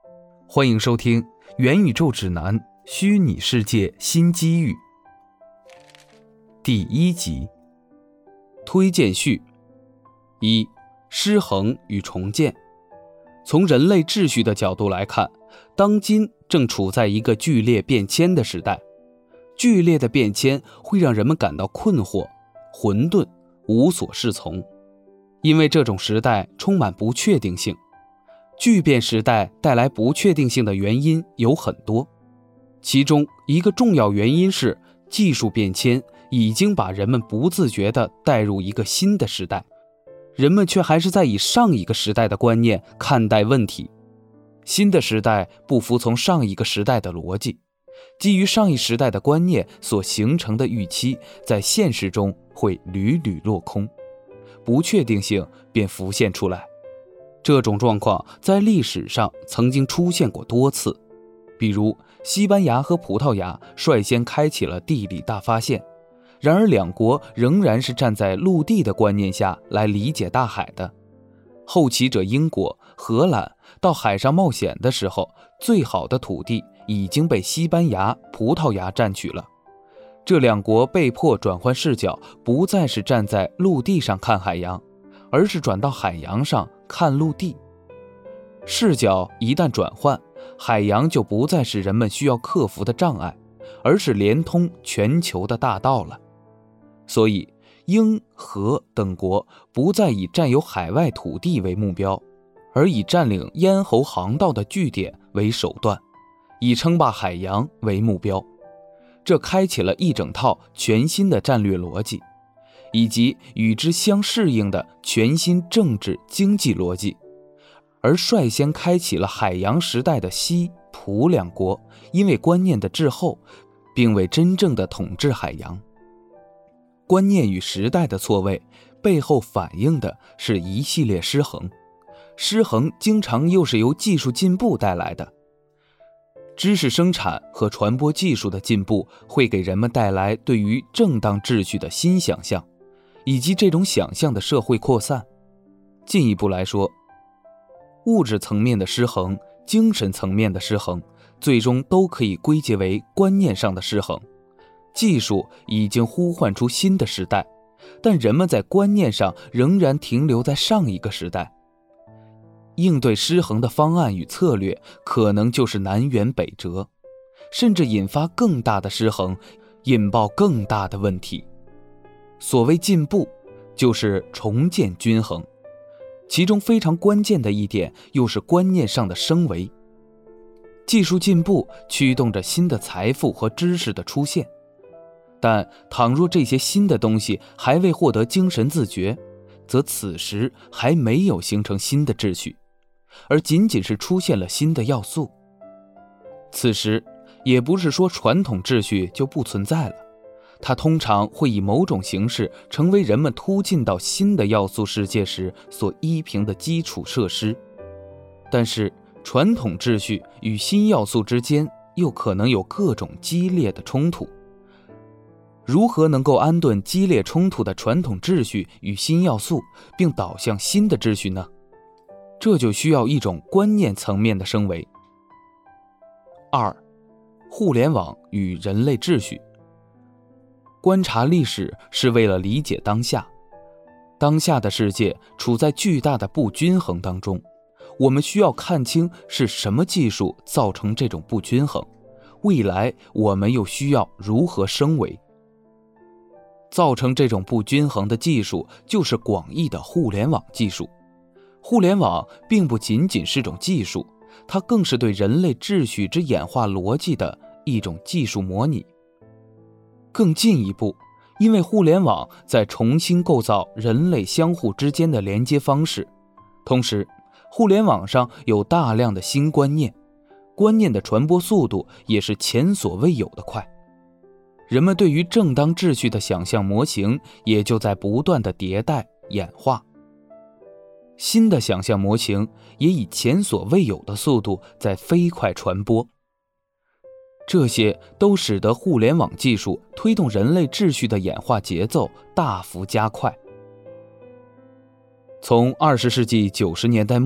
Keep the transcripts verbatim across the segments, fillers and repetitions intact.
欢迎收听《元宇宙指南：虚拟世界新机遇》第一集。推荐序：一、失衡与重建。从人类秩序的角度来看，当今正处在一个剧烈变迁的时代。剧烈的变迁会让人们感到困惑、混沌、无所适从，因为这种时代充满不确定性。巨变时代带来不确定性的原因有很多，其中一个重要原因是技术变迁已经把人们不自觉地带入一个新的时代，人们却还是在以上一个时代的观念看待问题。新的时代不服从上一个时代的逻辑，基于上一时代的观念所形成的预期，在现实中会屡屡落空，不确定性便浮现出来。这种状况在历史上曾经出现过多次，比如西班牙和葡萄牙率先开启了地理大发现，然而两国仍然是站在陆地的观念下来理解大海的。后起者英国、荷兰到海上冒险的时候，最好的土地已经被西班牙、葡萄牙占据了。这两国被迫转换视角，不再是站在陆地上看海洋，而是转到海洋上看陆地。视角一旦转换，海洋就不再是人们需要克服的障碍，而是连通全球的大道了。所以英、荷等国不再以占有海外土地为目标，而以占领咽喉航道的据点为手段，以称霸海洋为目标。这开启了一整套全新的战略逻辑，以及与之相适应的全新政治经济逻辑。而率先开启了海洋时代的西、葡两国，因为观念的滞后，并未真正的统治海洋。观念与时代的错位，背后反映的是一系列失衡。失衡经常又是由技术进步带来的。知识生产和传播技术的进步会给人们带来对于正当秩序的新想象，以及这种想象的社会扩散。进一步来说，物质层面的失衡、精神层面的失衡，最终都可以归结为观念上的失衡。技术已经呼唤出新的时代，但人们在观念上仍然停留在上一个时代。应对失衡的方案与策略可能就是南辕北辙，甚至引发更大的失衡，引爆更大的问题。所谓进步，就是重建均衡，其中非常关键的一点又是观念上的升维。技术进步驱动着新的财富和知识的出现，但倘若这些新的东西还未获得精神自觉，则此时还没有形成新的秩序，而仅仅是出现了新的要素。此时也不是说传统秩序就不存在了，它通常会以某种形式成为人们突进到新的要素世界时所依凭的基础设施。但是传统秩序与新要素之间又可能有各种激烈的冲突。如何能够安顿激烈冲突的传统秩序与新要素，并导向新的秩序呢？这就需要一种观念层面的升维。二、互联网与人类秩序。观察历史是为了理解当下。当下的世界处在巨大的不均衡当中，我们需要看清是什么技术造成这种不均衡，未来我们又需要如何升维。造成这种不均衡的技术就是广义的互联网技术。互联网并不仅仅是种技术，它更是对人类秩序之演化逻辑的一种技术模拟。更进一步，因为互联网在重新构造人类相互之间的连接方式，同时互联网上有大量的新观念，观念的传播速度也是前所未有的快。人们对于正当秩序的想象模型也就在不断的迭代演化。新的想象模型也以前所未有的速度在飞快传播。这些都使得互联网技术推动人类秩序的演化节奏大幅加快。从二十世纪九十年代末，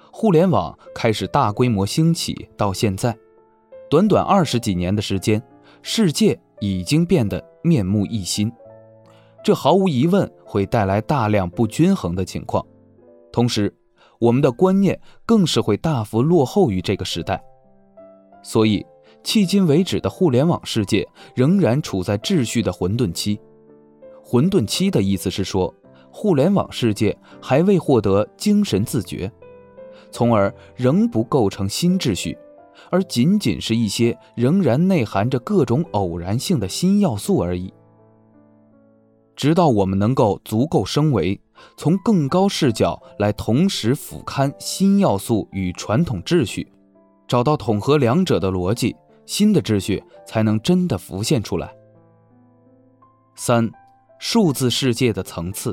互联网开始大规模兴起到现在，短短二十几年的时间，世界已经变得面目一新。这毫无疑问会带来大量不均衡的情况，同时我们的观念更是会大幅落后于这个时代。所以迄今为止的互联网世界仍然处在秩序的混沌期。混沌期的意思是说，互联网世界还未获得精神自觉，从而仍不构成新秩序，而仅仅是一些仍然内含着各种偶然性的新要素而已。直到我们能够足够升维，从更高视角来同时俯瞰新要素与传统秩序，找到统合两者的逻辑，新的秩序才能真的浮现出来。三、数字世界的层次。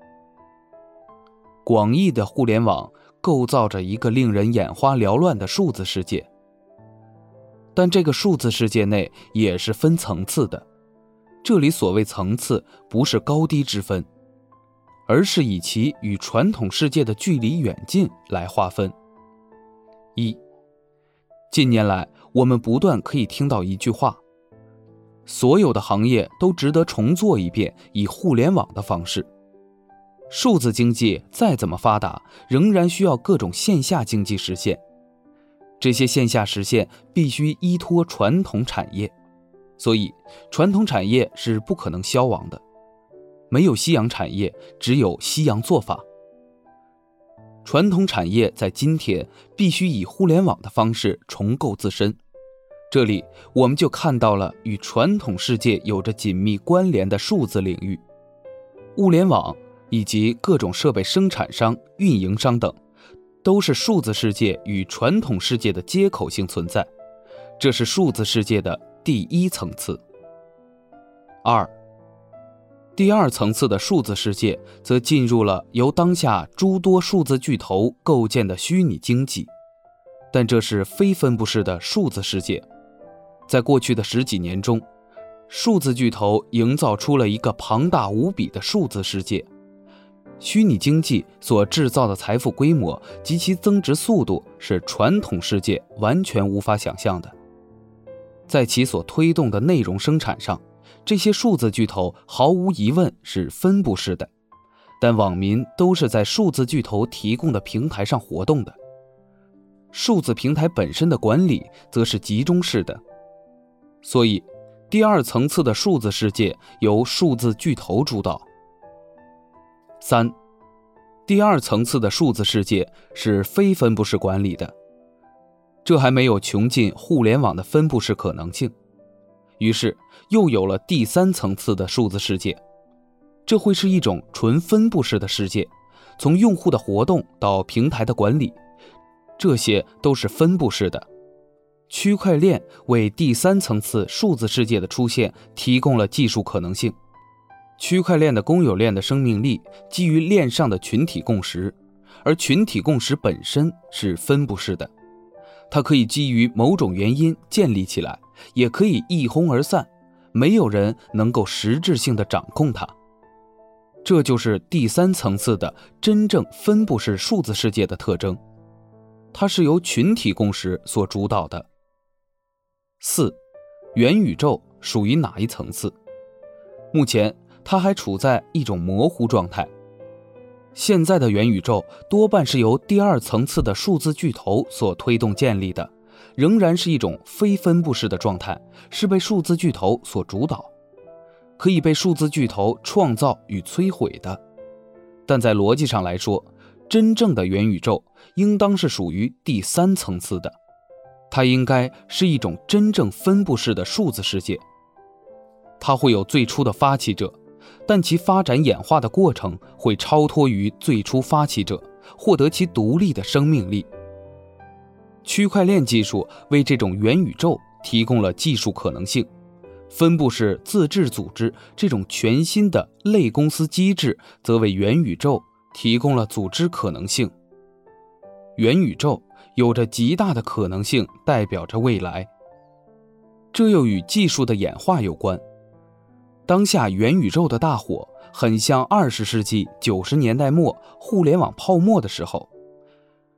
广义的互联网构造着一个令人眼花缭乱的数字世界，但这个数字世界内也是分层次的。这里所谓层次，不是高低之分，而是以其与传统世界的距离远近来划分。一、近年来我们不断可以听到一句话：所有的行业都值得重做一遍，以互联网的方式。数字经济再怎么发达，仍然需要各种线下经济实现，这些线下实现必须依托传统产业，所以传统产业是不可能消亡的。没有夕阳产业，只有夕阳做法。传统产业在今天必须以互联网的方式重构自身，这里我们就看到了与传统世界有着紧密关联的数字领域。物联网以及各种设备生产商、运营商等，都是数字世界与传统世界的接口性存在，这是数字世界的第一层次。二、第二层次的数字世界则进入了由当下诸多数字巨头构建的虚拟经济，但这是非分布式的数字世界。在过去的十几年中，数字巨头营造出了一个庞大无比的数字世界。虚拟经济所制造的财富规模及其增值速度是传统世界完全无法想象的。在其所推动的内容生产上，这些数字巨头毫无疑问是分布式的，但网民都是在数字巨头提供的平台上活动的。数字平台本身的管理则是集中式的，所以第二层次的数字世界由数字巨头主导。三、第二层次的数字世界是非分布式管理的，这还没有穷尽互联网的分布式可能性，于是又有了第三层次的数字世界，这会是一种纯分布式的世界，从用户的活动到平台的管理，这些都是分布式的。区块链为第三层次数字世界的出现提供了技术可能性。区块链的公有链的生命力基于链上的群体共识，而群体共识本身是分布式的，它可以基于某种原因建立起来，也可以一哄而散，没有人能够实质性的掌控它。这就是第三层次的真正分布式数字世界的特征，它是由群体共识所主导的。四、元宇宙属于哪一层次？目前它还处在一种模糊状态。现在的元宇宙多半是由第二层次的数字巨头所推动建立的，仍然是一种非分布式的状态，是被数字巨头所主导，可以被数字巨头创造与摧毁的。但在逻辑上来说，真正的元宇宙应当是属于第三层次的，它应该是一种真正分布式的数字世界。它会有最初的发起者，但其发展演化的过程会超脱于最初发起者，获得其独立的生命力。区块链技术为这种元宇宙提供了技术可能性，分布式自治组织这种全新的类公司机制则为元宇宙提供了组织可能性。元宇宙有着极大的可能性，代表着未来。这又与技术的演化有关。当下元宇宙的大火很像二十世纪九十年代末互联网泡沫的时候，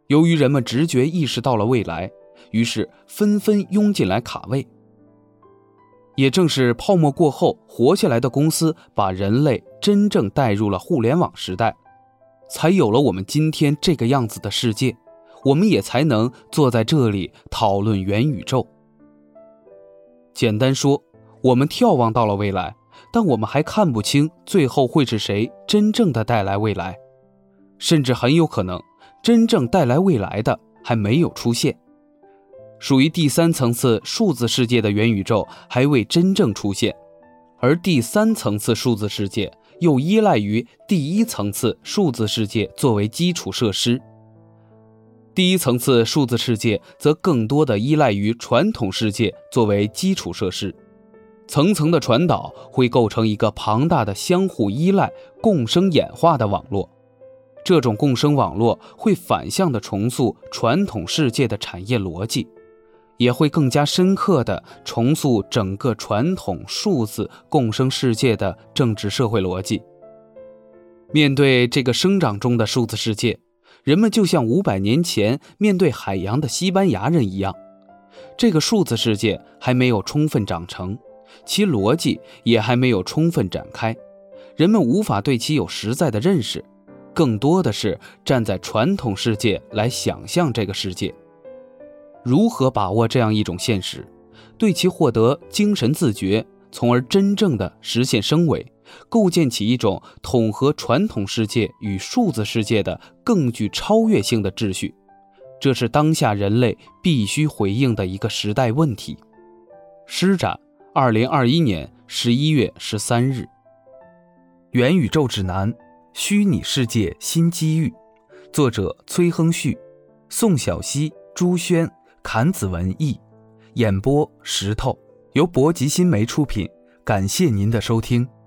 由于人们直觉意识到了未来，于是纷纷涌进来卡位。也正是泡沫过后活下来的公司把人类真正带入了互联网时代，才有了我们今天这个样子的世界，我们也才能坐在这里讨论元宇宙。简单说，我们眺望到了未来，但我们还看不清最后会是谁真正的带来未来，甚至很有可能真正带来未来的还没有出现。属于第三层次数字世界的元宇宙还未真正出现，而第三层次数字世界又依赖于第一层次数字世界作为基础设施。第一层次数字世界则更多的依赖于传统世界作为基础设施，层层的传导会构成一个庞大的相互依赖、共生演化的网络。这种共生网络会反向的重塑传统世界的产业逻辑，也会更加深刻地重塑整个传统数字共生世界的政治社会逻辑。面对这个生长中的数字世界，人们就像五百年前面对海洋的西班牙人一样，这个数字世界还没有充分长成，其逻辑也还没有充分展开，人们无法对其有实在的认识，更多的是站在传统世界来想象这个世界。如何把握这样一种现实，对其获得精神自觉，从而真正的实现升维，构建起一种统合传统世界与数字世界的更具超越性的秩序，这是当下人类必须回应的一个时代问题。施展，二零二一年十一月十三日。元宇宙指南：虚拟世界新机遇，作者崔亨旭，宋小溪、朱轩、侃子文译，演播石头，由博吉新媒出品。感谢您的收听。